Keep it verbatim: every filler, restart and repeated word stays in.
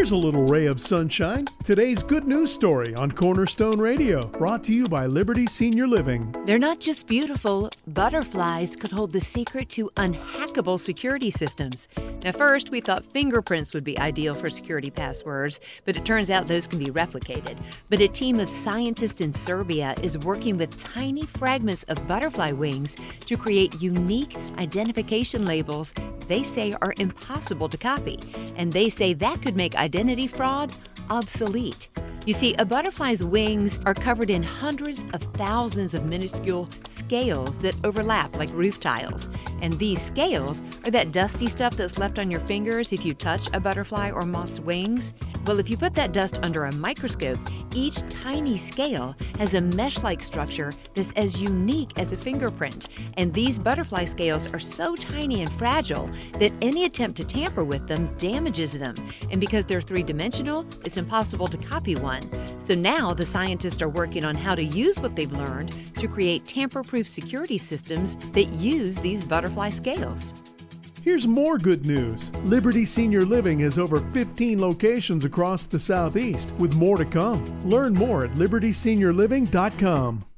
Here's a little ray of sunshine. Today's good news story on Cornerstone Radio, brought to you by Liberty Senior Living. They're not just beautiful. Butterflies could hold the secret to unhackable security systems. Now, first, we thought fingerprints would be ideal for security passwords, but it turns out those can be replicated. But a team of scientists in Serbia is working with tiny fragments of butterfly wings to create unique identification labels they say are impossible to copy. And they say that could make identity fraud obsolete. You see, a butterfly's wings are covered in hundreds of thousands of minuscule scales that overlap like roof tiles. And these scales are that dusty stuff that's left on your fingers if you touch a butterfly or moth's wings. Well, if you put that dust under a microscope, each tiny scale has a mesh-like structure that's as unique as a fingerprint. And these butterfly scales are so tiny and fragile that any attempt to tamper with them damages them. And because they're three-dimensional, it's impossible to copy one. So now the scientists are working on how to use what they've learned to create tamper-proof security systems that use these butterfly scales. Here's more good news. Liberty Senior Living has over fifteen locations across the Southeast, with more to come. Learn more at liberty senior living dot com.